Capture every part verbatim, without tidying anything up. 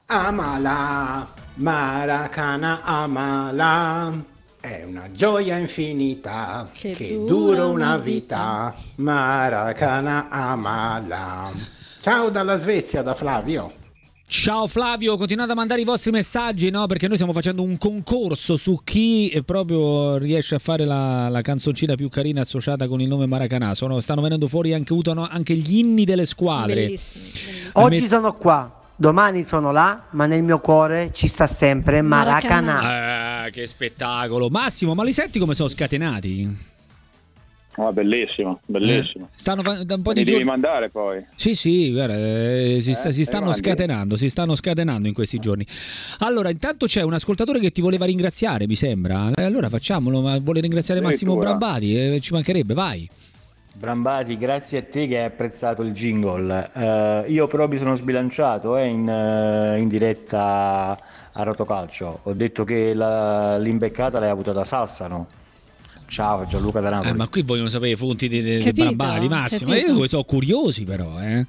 Amala, Maracana amala, è una gioia infinita che, che dura una vita. vita. Maracana amala. Ciao dalla Svezia, da Flavio. Ciao Flavio, continuate a mandare i vostri messaggi, no? Perché noi stiamo facendo un concorso su chi proprio riesce a fare la, la canzoncina più carina associata con il nome Maracanã. Sono, stanno venendo fuori anche, anche gli inni delle squadre. Bellissimi, bellissimi. Oggi met- sono qua, domani sono là, ma nel mio cuore ci sta sempre Maracanã. Ah, che spettacolo. Massimo, ma li senti come sono scatenati? Oh, bellissimo, bellissimo. Eh, stanno fa- da un po' Mi di devi giorni. mandare poi. Sì, sì, guarda, eh, si, sta, Eh, si stanno scatenando, si stanno scatenando in questi giorni. Allora, intanto c'è un ascoltatore che ti voleva ringraziare, mi sembra. Eh, allora facciamolo, ma vuole ringraziare Massimo Brambati, eh, ci mancherebbe, vai. Brambati, grazie a te che hai apprezzato il jingle. Uh, io però mi sono sbilanciato eh, in, uh, in diretta a Rotocalcio. Ho detto che la, l'imbeccata l'hai avuta da Sassano. Ciao Gianluca da Napoli. Eh, ma qui vogliono sapere i fonti dei, dei Brambati, Massimo. Ma io sono curiosi però, eh.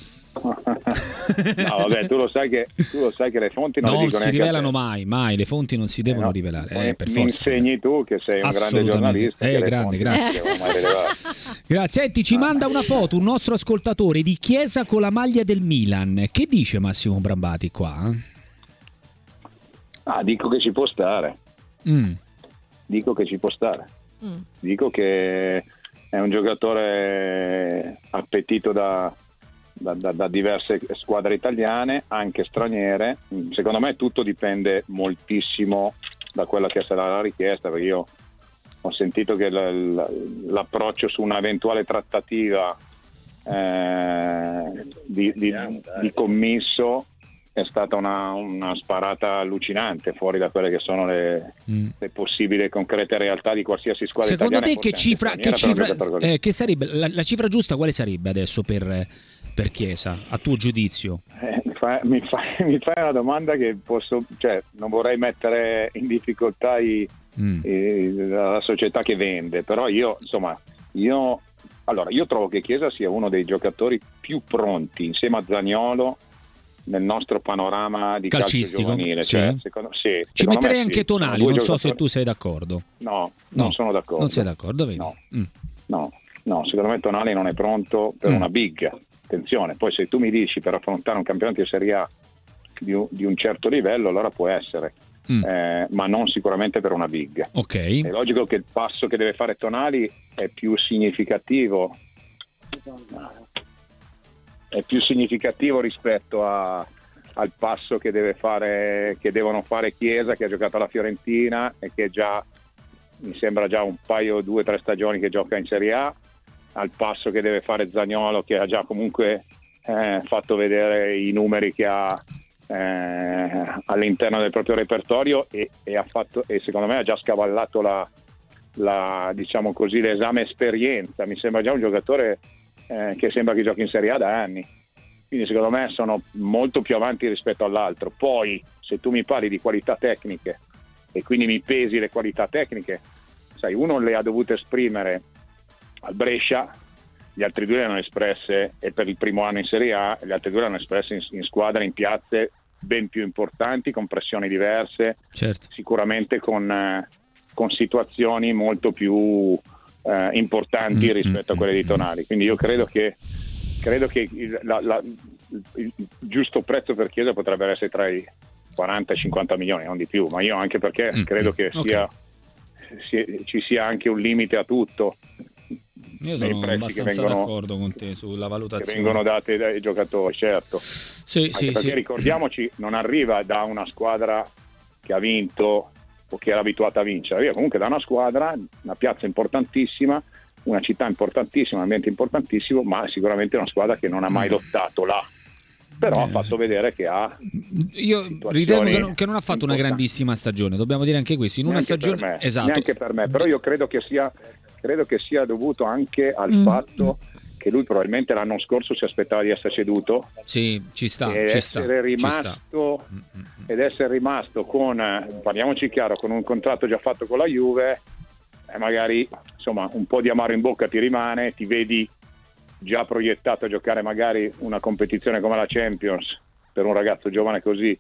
No, vabbè, tu lo sai che tu lo sai che le fonti non, non le dicono si rivelano mai, mai, le fonti non si devono eh no, rivelare. Eh, per mi forza. insegni tu che sei un grande giornalista. Eh, grande, grazie. Grazie. Senti, ci manda una foto un nostro ascoltatore di Chiesa con la maglia del Milan. Che dice Massimo Brambati qua? Ah, dico che ci può stare. Mm. Dico che ci può stare. Mm. Dico che è un giocatore appetito da, da, da, da diverse squadre italiane, anche straniere. Secondo me tutto dipende moltissimo da quella che sarà la richiesta, perché io ho sentito che l- l- l'approccio su un'eventuale trattativa eh, di, di, di commisso è stata una, una sparata allucinante fuori da quelle che sono le, mm. le possibili e concrete realtà di qualsiasi squadra Secondo italiana. Secondo te che cifra, che cifra, eh, che sarebbe la, la cifra giusta quale sarebbe adesso per, per Chiesa, a tuo giudizio? Eh, mi, fa, mi, fa, mi fai una domanda che posso, cioè non vorrei mettere in difficoltà i, mm. i, la società che vende, però io insomma io allora io trovo che Chiesa sia uno dei giocatori più pronti insieme a Zaniolo nel nostro panorama di calcistico, calcio giovanile, sì. cioè, secondo, sì, ci metterei anche sì. Tonali, non giocatori... so se tu sei d'accordo. No, non no, sono d'accordo. Non sei d'accordo, vedi? No. Mm. no, no, secondo me Tonali non è pronto per mm. una big. Attenzione, poi se tu mi dici per affrontare un campionato di Serie A di un, di un certo livello, allora può essere, mm. eh, ma non sicuramente per una big. Okay. È logico che il passo che deve fare Tonali è più significativo. È più significativo rispetto a, al passo che deve fare, che devono fare Chiesa, che ha giocato alla Fiorentina e che già mi sembra già un paio, due, tre stagioni che gioca in Serie A, al passo che deve fare Zaniolo, che ha già comunque eh, fatto vedere i numeri che ha eh, all'interno del proprio repertorio e, e ha fatto, e secondo me ha già scavallato la, la diciamo così l'esame esperienza. Mi sembra già un giocatore Eh, che sembra che giochi in Serie A da anni, quindi secondo me sono molto più avanti rispetto all'altro. Poi se tu mi parli di qualità tecniche e quindi mi pesi le qualità tecniche, sai, uno le ha dovute esprimere al Brescia, gli altri due le hanno espresse e per il primo anno in Serie A, gli altri due le hanno espresse in, in squadre, in piazze ben più importanti, con pressioni diverse, certo. Sicuramente con, eh, con situazioni molto più Eh, importanti mm, rispetto mm, a quelle di Tonali, quindi io credo che credo che il, la, la, il giusto prezzo per Chiesa potrebbe essere tra i quaranta e cinquanta milioni, non di più, ma io anche perché mm, credo che okay. sia, sia ci sia anche un limite a tutto. Io sono abbastanza vengono, d'accordo con te sulla valutazione che vengono date dai giocatori, certo, sì, sì, perché sì. ricordiamoci, non arriva da una squadra che ha vinto o che era abituata a vincere, arriva comunque da una squadra, una piazza importantissima, una città importantissima, un ambiente importantissimo, ma sicuramente una squadra che non ha mai lottato là, però eh, ha fatto vedere che ha io ritengo che non, che non ha fatto una grandissima stagione, dobbiamo dire anche questo, in una neanche stagione per me, esatto. neanche per me, però io credo che sia credo che sia dovuto anche al mm. fatto che lui probabilmente l'anno scorso si aspettava di essere ceduto, sì, ci sta, ed ci essere sta, rimasto ci sta. ed essere rimasto con, parliamoci chiaro, con un contratto già fatto con la Juve, e magari insomma un po' di amaro in bocca ti rimane, ti vedi già proiettato a giocare magari una competizione come la Champions per un ragazzo giovane così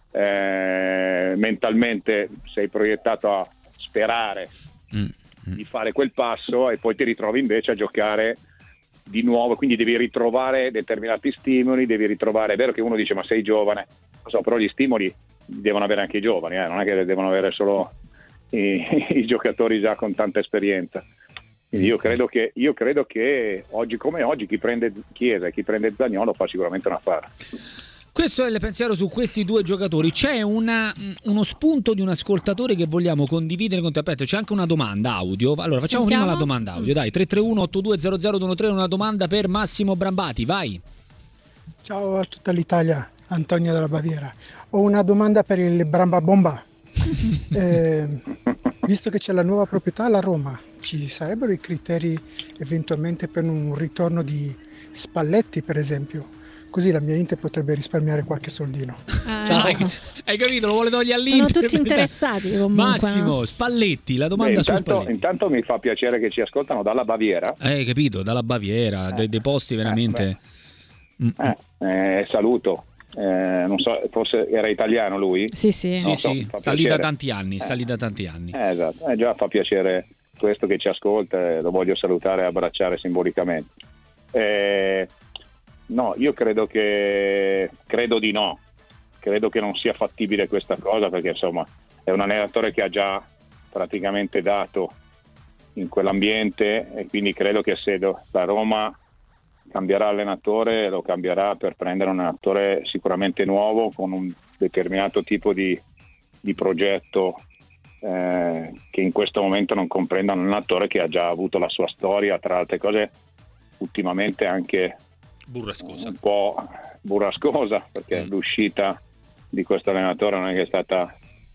eh, mentalmente sei proiettato a sperare mm. di fare quel passo e poi ti ritrovi invece a giocare di nuovo, quindi devi ritrovare determinati stimoli, devi ritrovare, è vero che uno dice ma sei giovane, so, però gli stimoli devono avere anche i giovani, eh? Non è che devono avere solo i, i giocatori già con tanta esperienza. Quindi io credo che io credo che oggi come oggi chi prende Chiesa e chi prende Zaniolo fa sicuramente un affare. Questo è il pensiero su questi due giocatori. C'è una, uno spunto di un ascoltatore che vogliamo condividere con te. Aspetta, c'è anche una domanda audio. Allora facciamo Sentiamo? prima la domanda audio. Dai, tre tre uno otto due zero zero due uno tre, una domanda per Massimo Brambati. Vai. Ciao a tutta l'Italia, Antonio dalla Baviera. Ho una domanda per il Bramba Bomba. eh, visto che c'è la nuova proprietà alla Roma, ci sarebbero i criteri eventualmente per un ritorno di Spalletti, per esempio? Così la mia Inter potrebbe risparmiare qualche soldino. Ah, ecco. Hai capito? Lo vuole togliere all'Inter. Sono tutti interessati comunque. Massimo, no? Spalletti, la domanda Beh, su intanto, Spalletti. Intanto mi fa piacere che ci ascoltano dalla Baviera. Hai capito? Dalla Baviera, eh. dei, dei posti veramente... Eh, eh, saluto. Eh, non so, forse era italiano lui? Sì, sì. Sì, so, sì. Sta lì da tanti anni, sta lì da tanti anni. Eh, esatto. Eh, già fa piacere questo che ci ascolta e lo voglio salutare e abbracciare simbolicamente. Eh, No, io credo che credo di no, credo che non sia fattibile questa cosa perché insomma è un allenatore che ha già praticamente dato in quell'ambiente e quindi credo che se la Roma cambierà allenatore lo cambierà per prendere un allenatore sicuramente nuovo con un determinato tipo di, di progetto eh, che in questo momento non comprenda un allenatore che ha già avuto la sua storia, tra altre cose ultimamente anche burrascosa. Un po' burrascosa perché mm. l'uscita di questo allenatore non è che è stata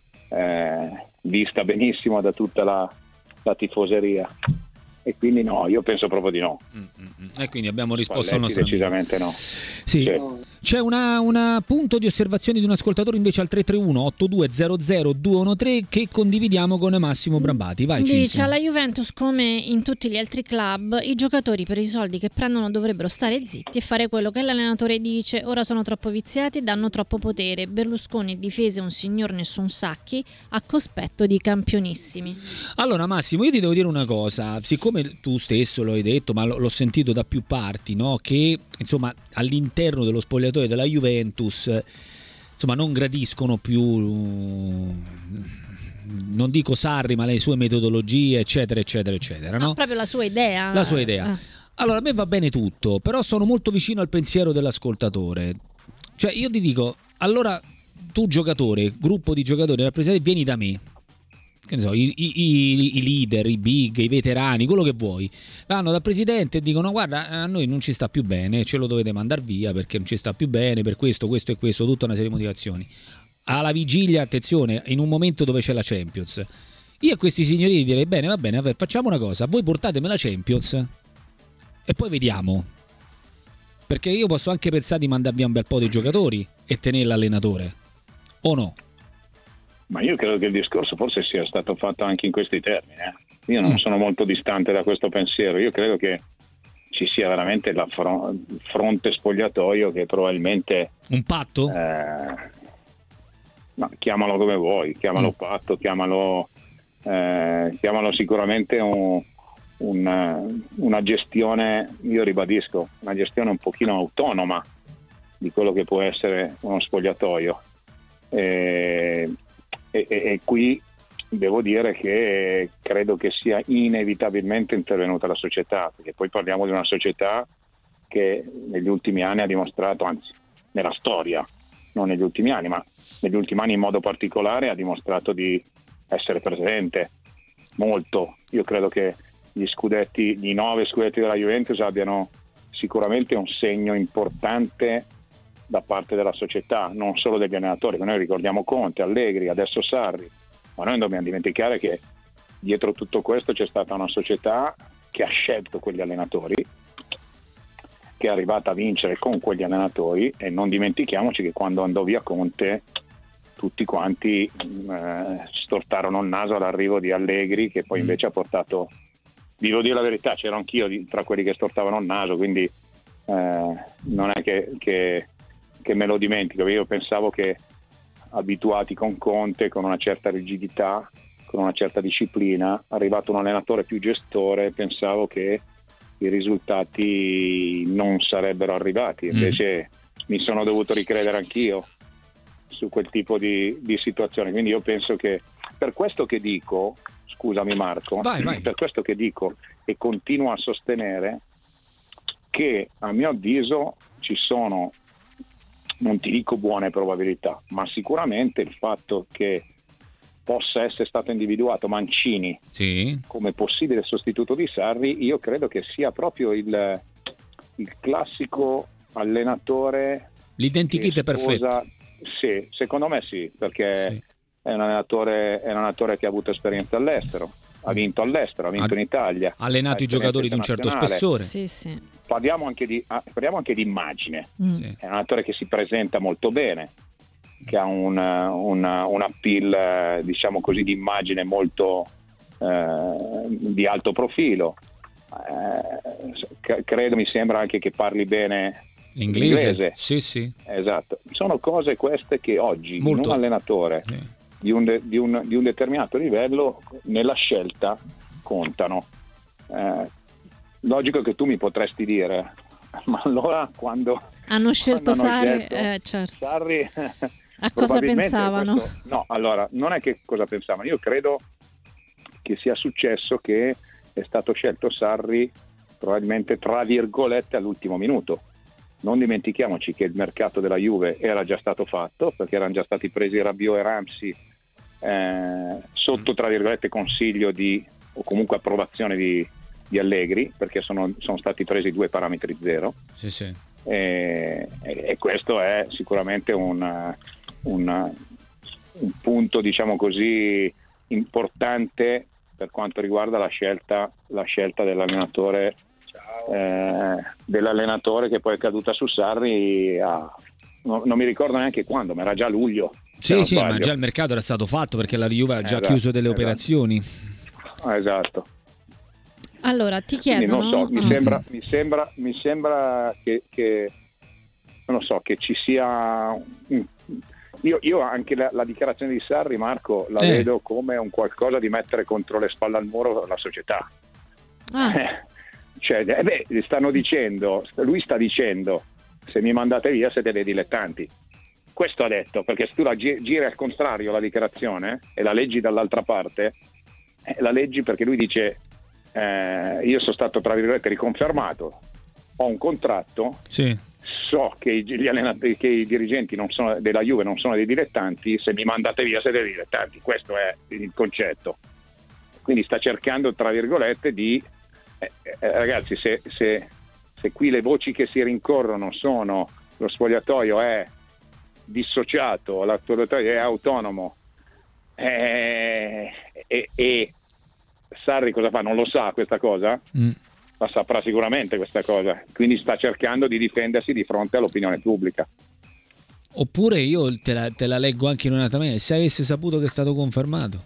eh, vista benissimo da tutta la, la tifoseria e quindi no, io penso proprio di no. Mm-hmm. E quindi abbiamo risposto al nostro decisamente amico. no. Sì. Sì. C'è una, una punto di osservazione di un ascoltatore invece al tre tre uno otto due zero zero due uno tre che condividiamo con Massimo Brambati. Vai, dice Cinzia. Alla Juventus come in tutti gli altri club i giocatori per i soldi che prendono dovrebbero stare zitti e fare quello che l'allenatore dice. Ora sono troppo viziati e danno troppo potere. Berlusconi difese un signor nessun sacchi a cospetto di campionissimi. Allora Massimo, io ti devo dire una cosa, siccome tu stesso lo hai detto ma l'ho sentito da più parti, no? Che insomma all'interno dello spogliatoio della Juventus insomma non gradiscono più, non dico Sarri ma le sue metodologie eccetera eccetera eccetera, no? No, proprio la sua idea. La sua idea. Ah. Allora a me va bene tutto, però sono molto vicino al pensiero dell'ascoltatore. Cioè io ti dico, allora tu giocatore, gruppo di giocatori rappresentati, vieni da me. Che ne so, i, i, i leader, i big, i veterani, quello che vuoi, vanno dal presidente e dicono guarda a noi non ci sta più bene, ce lo dovete mandare via perché non ci sta più bene per questo, questo e questo, tutta una serie di motivazioni. Alla vigilia, attenzione, in un momento dove c'è la Champions, io a questi signorini direi bene va bene, vabbè, facciamo una cosa, voi portatemi la Champions e poi vediamo, perché io posso anche pensare di mandar via un bel po' di giocatori e tenere l'allenatore, o no? Ma io credo che il discorso forse sia stato fatto anche in questi termini. Eh. Io non mm. sono molto distante da questo pensiero. Io credo che ci sia veramente la fron- fronte spogliatoio che probabilmente... Un patto? Eh, no, chiamalo come vuoi, chiamalo mm. patto, chiamalo, eh, chiamalo sicuramente un, un, una gestione, io ribadisco, una gestione un pochino autonoma di quello che può essere uno spogliatoio. E, E, e, e qui devo dire che credo che sia inevitabilmente intervenuta la società, perché poi parliamo di una società che negli ultimi anni ha dimostrato, anzi nella storia, non negli ultimi anni, ma negli ultimi anni in modo particolare ha dimostrato di essere presente molto. Io credo che gli scudetti, i nove scudetti della Juventus abbiano sicuramente un segno importante da parte della società, non solo degli allenatori, che noi ricordiamo Conte, Allegri, adesso Sarri, ma noi non dobbiamo dimenticare che dietro tutto questo c'è stata una società che ha scelto quegli allenatori, che è arrivata a vincere con quegli allenatori, e non dimentichiamoci che quando andò via Conte tutti quanti eh, stortarono il naso all'arrivo di Allegri, che poi invece ha portato, devo dire la verità, c'ero anch'io di, tra quelli che stortavano il naso, quindi eh, non è che, che che me lo dimentico. Io pensavo che abituati con Conte, con una certa rigidità, con una certa disciplina, arrivato un allenatore più gestore, pensavo che i risultati non sarebbero arrivati. Invece mm. mi sono dovuto ricredere anch'io su quel tipo di, di situazione. Quindi io penso che per questo che dico, scusami Marco, vai, vai. per questo che dico e continuo a sostenere che a mio avviso ci sono, non ti dico buone probabilità, ma sicuramente il fatto che possa essere stato individuato Mancini sì. come possibile sostituto di Sarri, io credo che sia proprio il, il classico allenatore, l'identikit perfetto. Sì, secondo me sì, perché sì. È, un allenatore, è un allenatore che ha avuto esperienza all'estero, ha vinto all'estero, ha vinto ha in Italia, ha allenato i giocatori di un certo spessore. Sì, sì. Parliamo anche di, parliamo anche di immagine, mm. sì. È un allenatore che si presenta molto bene, che ha un, un, un appeal, diciamo così, di immagine molto eh, di alto profilo. Eh, credo, mi sembra anche che parli bene l'inglese. l'inglese. Sì, sì. Esatto. Sono cose queste che oggi molto. In un allenatore sì. di, un de, di, un, di un determinato livello nella scelta contano. Eh, logico che tu mi potresti dire, ma allora quando hanno scelto quando hanno Sarri, scelto eh, certo. Sarri a cosa pensavano? Questo, no, allora non è che cosa pensavano, io credo che sia successo che è stato scelto Sarri probabilmente tra virgolette all'ultimo minuto. Non dimentichiamoci che il mercato della Juve era già stato fatto, perché erano già stati presi Rabiot e Ramsey eh, sotto tra virgolette consiglio di o comunque approvazione di, di Allegri, perché sono, sono stati presi due parametri zero. Sì, sì. E, e questo è sicuramente un, un, un punto, diciamo così, importante per quanto riguarda la scelta, la scelta dell'allenatore. Eh, dell'allenatore che poi è caduta su Sarri a, no, non mi ricordo neanche quando, ma era già luglio. Sì, sì, ma già il mercato era stato fatto perché la Juve ha già esatto, chiuso delle esatto. operazioni. Esatto. Allora ti chiedono. Quindi non so, mi ah. sembra, mi sembra, mi sembra che, che non lo so, che ci sia. Io, io anche la, la dichiarazione di Sarri, Marco, la eh. vedo come un qualcosa di mettere contro le spalle al muro la società. Ah. Eh. Cioè, eh beh, stanno dicendo, lui sta dicendo, se mi mandate via siete dei dilettanti. Questo ha detto, perché se tu la gi- giri al contrario la dichiarazione e la leggi dall'altra parte, eh, la leggi perché lui dice eh, io sono stato tra virgolette riconfermato, ho un contratto, sì. So che i, gli allenatori, che i dirigenti non sono, della Juve non sono dei dilettanti, se mi mandate via siete dei dilettanti, questo è il concetto. Quindi sta cercando tra virgolette di Eh, eh, ragazzi, se, se, se qui le voci che si rincorrono sono lo spogliatoio è dissociato, lo spogliatoio è autonomo eh, e, e Sarri cosa fa? Non lo sa questa cosa? Mm. La saprà sicuramente questa cosa, quindi sta cercando di difendersi di fronte all'opinione pubblica. Oppure io te la, te la leggo anche in un'altra maniera, se avesse saputo che è stato confermato.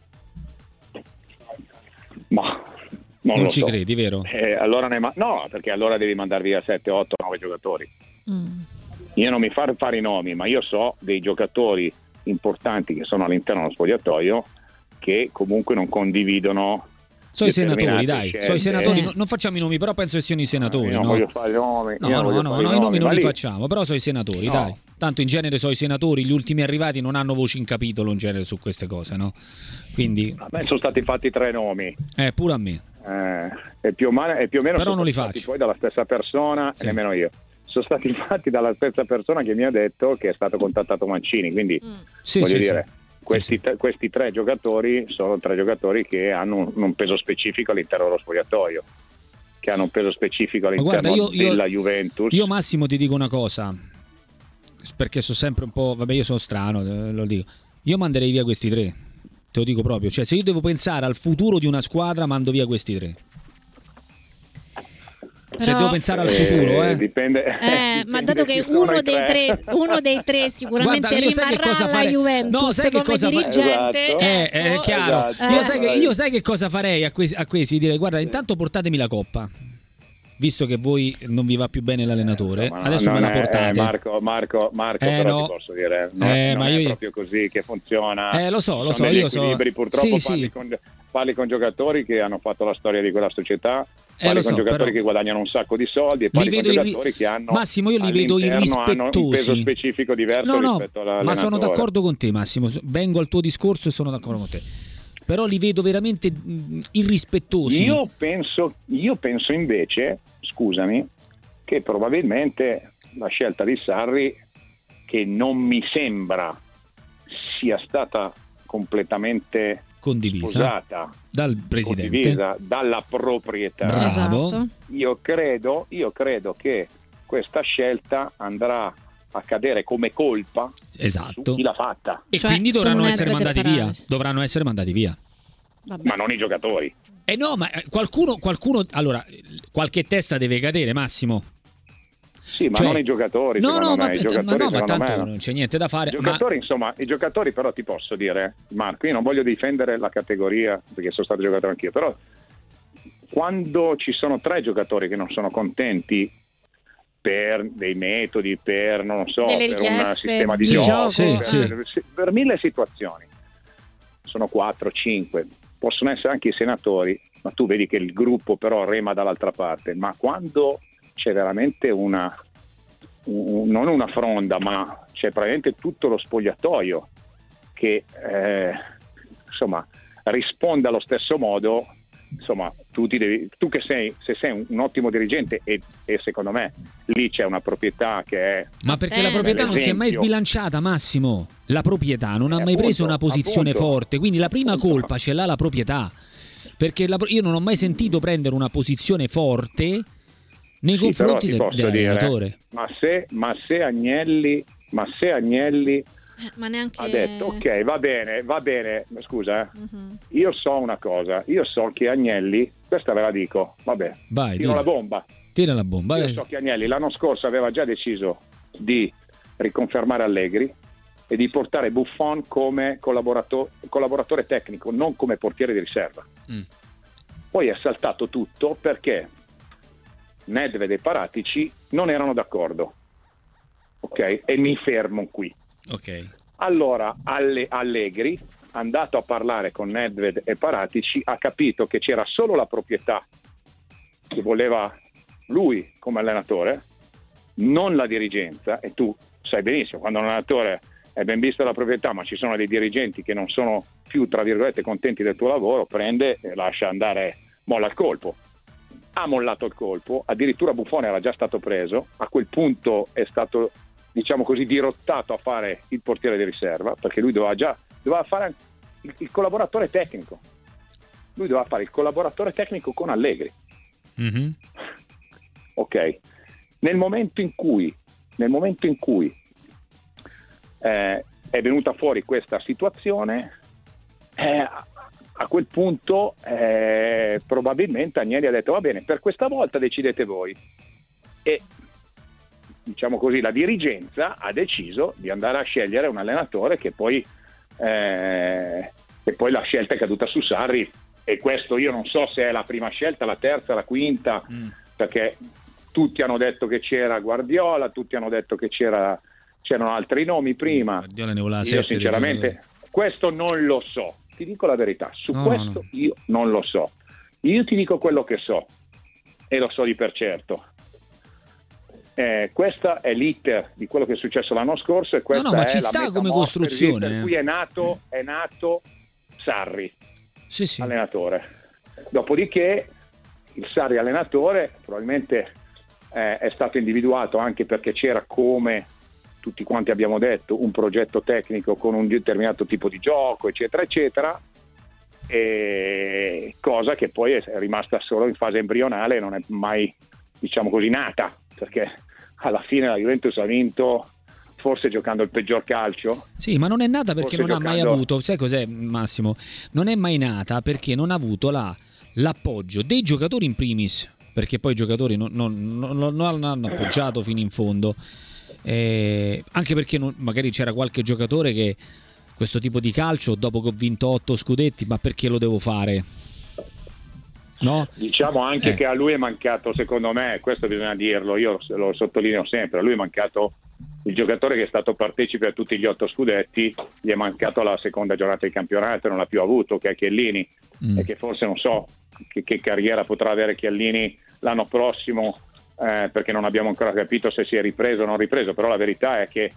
Ma Non, non lo ci so. credi, vero? Eh, allora ne ma- no, perché allora devi mandare via sette, otto, nove giocatori. Mm. Io non mi far fare i nomi, ma io so dei giocatori importanti che sono all'interno dello spogliatoio che comunque non condividono. So i senatori, dai, scelte. so i senatori, Sì. no, non facciamo i nomi, però penso che siano i senatori. Io non no? voglio fare i nomi. No, io no, voglio no, fare no, i nomi non ma li lì- facciamo, però so i senatori, No. dai. Tanto in genere so i senatori, gli ultimi arrivati non hanno voci in capitolo in genere su queste cose, no? Quindi, A me sono stati fatti tre nomi. eh, pure a me. Eh, e, più o meno, e più o meno Però sono non li stati faccio. poi dalla stessa persona, Sì. e nemmeno io. Sono stati fatti dalla stessa persona che mi ha detto che è stato contattato Mancini, quindi Mm. Sì, voglio sì, dire, sì. questi, Sì, sì. tre- questi tre giocatori sono tre giocatori che hanno un, un peso specifico all'interno dello spogliatoio, che hanno un peso specifico Ma all'interno guarda, io, io, della Juventus. io Massimo ti dico una cosa, perché sono sempre un po', vabbè, io sono strano, eh, lo dico. Io manderei via questi tre, te lo dico proprio, cioè se io devo pensare al futuro di una squadra mando via questi tre. Se Però- devo pensare al Eh, futuro, eh. dipende, Eh, ma dipende dato che chi sono uno i dei tre, uno dei tre sicuramente Guarda, io sai che rimarrà cosa alla farei? Juventus No, sai che come cosa fa- dirigente. Esatto. Eh, è ecco. chiaro. Esatto. Io, Eh. sai che, io sai che cosa farei a questi, a questi? Direi, guarda, intanto portatemi la coppa. visto che voi non vi va più bene l'allenatore, eh, adesso me la è, portate. Eh, Marco, Marco, Marco eh, però no. ti posso dire, non, eh, non ma è io... proprio così che funziona. Eh, lo so, lo Sono so, degli io so. equilibri, purtroppo Sì, parli, sì. Con, parli con giocatori che hanno fatto la storia di quella società. Eh, Parli lo con so, giocatori però... che guadagnano un sacco di soldi e parli li con vedo giocatori irri... che hanno Massimo, io li vedo irrispettosi. Hanno un peso specifico diverso no, no, rispetto all'allenatore. ma sono d'accordo con te, Massimo. Vengo al tuo discorso e sono d'accordo con te. Però li vedo veramente mh, irrispettosi. Io penso, io penso invece, scusami, che probabilmente la scelta di Sarri, che non mi sembra sia stata completamente condivisa sposata dal presidente, condivisa dalla proprietà. Bravo. Esatto. Io credo, io credo che questa scelta andrà a cadere come colpa esatto. su chi l'ha fatta. E Cioè, Eh, quindi dovranno sono essere Nedved mandati e via. Paratici. Dovranno essere mandati via. Vabbè. Ma non i giocatori. Eh no, ma qualcuno, qualcuno, allora, qualche testa deve cadere, Massimo. Sì, ma Cioè, non i giocatori, no, secondo no, me. ma, I giocatori, ma no, ma secondo tanto me, non c'è niente da fare. I giocatori, insomma, i giocatori però ti posso dire, Marco, io non voglio difendere la categoria perché sono stato giocatore anch'io, però quando ci sono tre giocatori che non sono contenti per dei metodi, per non so, Delle per un richieste sistema di di gioco, gioco. Sì, per, per mille situazioni, sono quattro, cinque, possono essere anche i senatori, ma tu vedi che il gruppo però rema dall'altra parte. Ma quando c'è veramente una, un, non una fronda, ma c'è praticamente tutto lo spogliatoio che eh, insomma risponde allo stesso modo, insomma tu, ti devi, tu che sei, se sei un, un ottimo dirigente e, e secondo me lì c'è una proprietà che è, Ma perché Eh, la proprietà non si è mai l'esempio. sbilanciata, Massimo. La proprietà non ha Eh, mai appunto, preso una posizione appunto. forte, quindi la prima Appunto. colpa ce l'ha la proprietà. Perché la, io non ho mai sentito prendere una posizione forte nei sì, confronti però ti del, posso dire, dell'allenatore. ma se, ma se Agnelli ma se Agnelli Eh, ma neanche ha detto ok, va bene, va bene, scusa, eh. Mhm. Io so una cosa, io so che Agnelli, questa ve la dico, vabbè, Vai, tiro tira, la bomba. tira la bomba. Io vai. so che Agnelli l'anno scorso aveva già deciso di riconfermare Allegri e di portare Buffon come collaborato- collaboratore tecnico, non come portiere di riserva. Mm. Poi è saltato tutto perché Nedved e Paratici non erano d'accordo. Ok? E mi fermo qui. Ok. Allora Alle- Allegri, andato a parlare con Nedved e Paratici, ha capito che c'era solo la proprietà che voleva lui come allenatore, non la dirigenza, e tu sai benissimo, quando un allenatore è ben visto dalla proprietà, ma ci sono dei dirigenti che non sono più, tra virgolette, contenti del tuo lavoro, prende e lascia andare, molla il colpo. Ha mollato il colpo, addirittura Buffon era già stato preso, a quel punto è stato, diciamo così, dirottato a fare il portiere di riserva, perché lui doveva già doveva fare il, il collaboratore tecnico. Lui doveva fare il collaboratore tecnico con Allegri. Mm-hmm. Ok. Nel momento in cui nel momento in cui eh, è venuta fuori questa situazione, eh, a quel punto eh, probabilmente Agnelli ha detto va bene, per questa volta decidete voi, e diciamo così la dirigenza ha deciso di andare a scegliere un allenatore che poi eh, e poi la scelta è caduta su Sarri, e questo io non so se è la prima scelta, la terza, la quinta, mm. perché tutti hanno detto che c'era Guardiola, tutti hanno detto che c'era c'erano altri nomi prima. Guardiola ne voleva io sette sinceramente questo non lo so, ti dico la verità, su no, questo no. io non lo so. Io ti dico quello che so e lo so di per certo. Eh, questa è l'iter di quello che è successo l'anno scorso e questa no, no, ma è ci la sta come metamorfosi costruzione, per eh. cui è nato, è nato Sarri, sì, sì. allenatore. Dopodiché il Sarri allenatore probabilmente eh, è stato individuato anche perché c'era, come tutti quanti abbiamo detto, un progetto tecnico con un determinato tipo di gioco, eccetera, eccetera, e cosa che poi è rimasta solo in fase embrionale e non è mai, diciamo così, nata, perché alla fine la Juventus ha vinto forse giocando il peggior calcio. Sì, ma non è nata perché Forse non ha mai giocando- avuto, sai cos'è Massimo? Non è mai nata perché non ha avuto la, l'appoggio dei giocatori in primis, perché poi i giocatori non, non, non, non hanno appoggiato fino in fondo, eh, anche perché non- magari c'era qualche giocatore che questo tipo di calcio, dopo che ho vinto otto scudetti, ma perché lo devo fare? no? Diciamo anche eh. che a lui è mancato, secondo me, questo bisogna dirlo, io lo, lo sottolineo sempre, a lui è mancato il giocatore che è stato partecipe a tutti gli otto scudetti, gli è mancato la seconda giornata di campionato, non l'ha più avuto, che è Chiellini, mm. e che forse non so che, che carriera potrà avere Chiellini l'anno prossimo, eh, perché non abbiamo ancora capito se si è ripreso o non ripreso, però la verità è che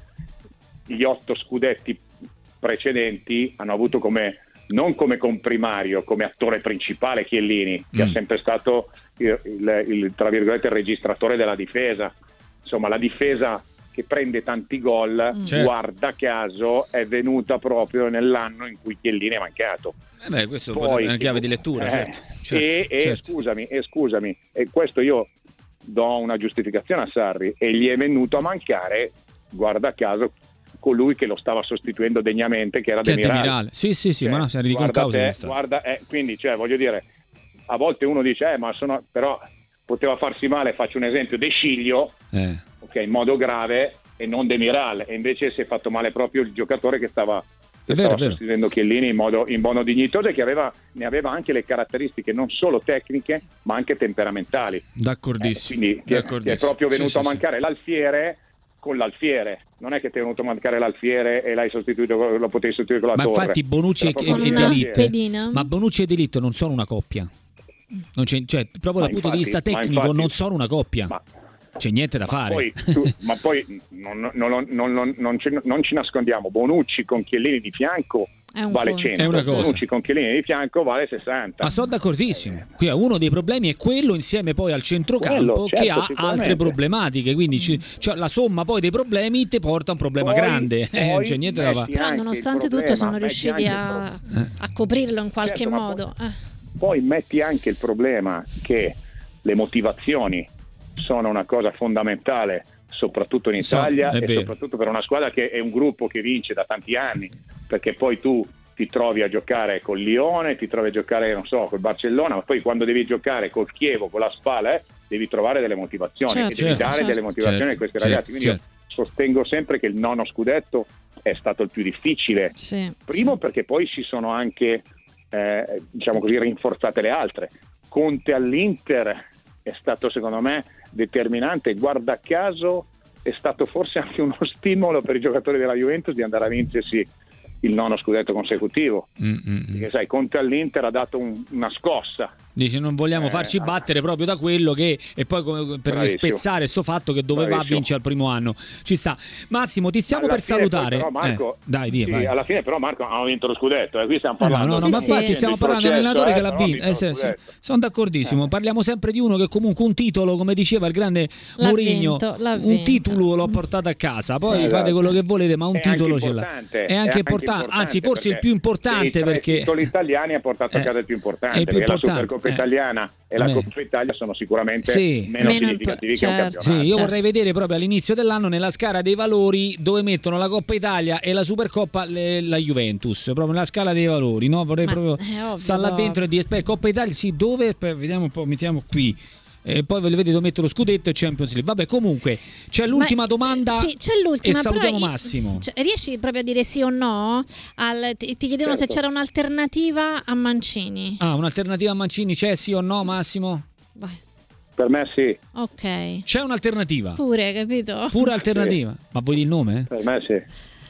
gli otto scudetti precedenti hanno avuto come, non come comprimario, come attore principale Chiellini, che mm. è sempre stato il, il, il, tra virgolette, il registratore della difesa. Insomma, la difesa che prende tanti gol, mm. certo. guarda caso, è venuta proprio nell'anno in cui Chiellini è mancato. Eh beh, questo Poi, è una chiave di lettura, eh, certo. certo, e, e certo. scusami, e scusami, e questo io do una giustificazione a Sarri, e gli è venuto a mancare, guarda caso, colui che lo stava sostituendo degnamente, che era che Demiral. Demiral. Sì, sì, sì, eh, ma no, si guarda te, guarda, eh, quindi, cioè, voglio dire, a volte uno dice, eh, ma sono, però poteva farsi male, faccio un esempio, De Sciglio, eh. ok, in modo grave, e non Demiral, e invece si è fatto male proprio il giocatore che stava, che vero, stava sostituendo Chiellini in modo, in modo dignitoso, e che aveva, ne aveva anche le caratteristiche non solo tecniche ma anche temperamentali. D'accordissimo. Eh, quindi ti è, ti è proprio venuto sì, a sì, mancare sì. l'alfiere con l'alfiere, non è che ti è venuto a mancare l'alfiere e l'hai sostituito, lo potevi sostituire con la ma torre. Ma infatti Bonucci e, e, e Delitto, ma Bonucci e Delitto non sono una coppia, non c'è, cioè proprio dal punto di vista tecnico infatti, non sono una coppia. Ma, c'è niente da ma fare. Poi, tu, ma poi non, non, non, non, non, ci, non ci nascondiamo, Bonucci con Chiellini di fianco vale cento, è una cosa. Bonucci con Chiellini di fianco vale sessanta. Ma sono d'accordissimo. Eh. Qui uno dei problemi è quello, insieme poi al centrocampo, quello, certo, che ha altre problematiche, quindi ci, cioè, la somma poi dei problemi ti porta a un problema poi, grande. Eh, c'è niente da fare. Però nonostante problema, tutto sono riusciti a, a coprirlo in qualche certo, modo. Poi, eh. poi metti anche il problema che le motivazioni sono una cosa fondamentale, soprattutto in Italia, so, e vero. soprattutto per una squadra che è un gruppo che vince da tanti anni, perché poi tu ti trovi a giocare col Lione, ti trovi a giocare, non so, col Barcellona, ma poi quando devi giocare col Chievo, con la Spal, eh, devi trovare delle motivazioni, certo, e devi certo, dare certo, delle motivazioni certo, a questi certo, ragazzi. Quindi certo. io sostengo sempre che il nono scudetto è stato il più difficile, sì, primo sì. perché poi si sono anche, eh, diciamo così, rinforzate le altre. Conte all'Inter è stato, secondo me, determinante, guarda caso è stato forse anche uno stimolo per i giocatori della Juventus di andare a vincersi il nono scudetto consecutivo, mm-hmm. perché sai, Conte all'Inter ha dato un, una scossa. Dice non vogliamo eh, farci battere proprio da quello che, e poi come, per bravissimo. spezzare sto fatto che doveva bravissimo. vincere al primo anno. Ci sta. Massimo, ti stiamo alla per salutare. Però, Marco, eh, dai, via, sì, vai. alla fine però Marco hanno vinto lo scudetto, eh, qui stiamo parlando. Eh no, no, no, ma infatti sì. stiamo parlando di un allenatore eh, che l'ha vinto. Eh, sì, sì. Sono d'accordissimo. Eh. Parliamo sempre di uno che comunque un titolo, come diceva il grande l'ha Mourinho, vinto, un vinto. titolo l'ho portato a casa. Poi sì, fate esatto. quello che volete, ma un è titolo ce l'ha. È anche importante, anzi forse il più importante, perché i titoli italiani ha portato a casa il più importante, perché la Supercoppa italiana e la Coppa Italia sono sicuramente sì. meno, meno significativi certo. che un campionato. Sì, io certo. vorrei vedere proprio all'inizio dell'anno nella scala dei valori dove mettono la Coppa Italia e la Supercoppa le, la Juventus, proprio nella scala dei valori, no? Vorrei Ma proprio stare là dentro e dire aspetta, Coppa Italia sì, dove? Aspetta, vediamo un po', mettiamo qui. E poi vedete dove metto lo scudetto e Champions League. Vabbè, comunque c'è l'ultima Ma, domanda. Sì, c'è l'ultima. E salutiamo però Massimo. Cioè, riesci proprio a dire sì o no? Al, ti, ti chiedevano certo. se c'era un'alternativa a Mancini. Ah, un'alternativa a Mancini c'è, sì o no, Massimo? Vai. Per me sì. Ok. C'è un'alternativa. Pure, capito? Pure alternativa. Sì. Ma vuoi dire il nome? Per me sì.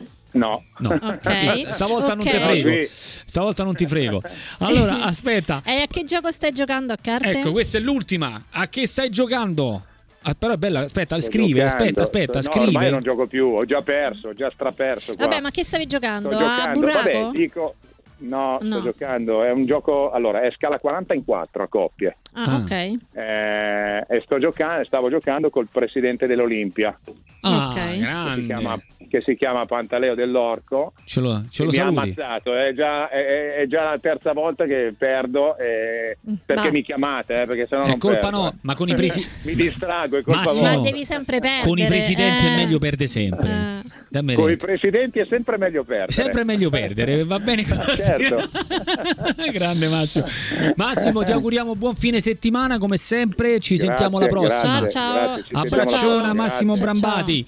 No. no. Okay. Stavolta okay. non ti frego. Stavolta non ti frego. Allora, aspetta. E a che gioco stai giocando a carte? Ecco, questa è l'ultima. A che stai giocando? Ah, però è bella, aspetta, Sto scrive, giocando. aspetta, aspetta, no, scrive. Ormai non gioco più, ho già perso, ho già straperso qua. Vabbè, ma che stavi giocando? Sto giocando. A burraco? Vabbè, dico No, no, sto giocando, è un gioco, allora, è scala quaranta in quattro a coppie. Ah, ok. Eh, e sto giocando, stavo giocando col presidente dell'Olimpia. Ah, okay. grande. Che si chiama, che si chiama Pantaleo Dell'Orco. Ce lo, ce lo mi saluti. ha ammazzato, è già, è, è già la terza volta che perdo, eh, perché ma... mi chiamate, eh, perché sennò è non colpa perdo. no, ma con i presi... mi distraggo, è colpa Massimo, vostra. Ma devi sempre perdere. Con i presidenti eh. è meglio perdere sempre. Eh. Dammi Con re. i presidenti è sempre meglio perdere. Sempre meglio perdere, va bene così. Certo. Grande Massimo. Massimo, ti auguriamo buon fine settimana come sempre, ci Grazie, sentiamo la prossima. Grazie, ciao. grazie, ci A sentiamo la Bracciona, prossima. Massimo Grazie. Brambati.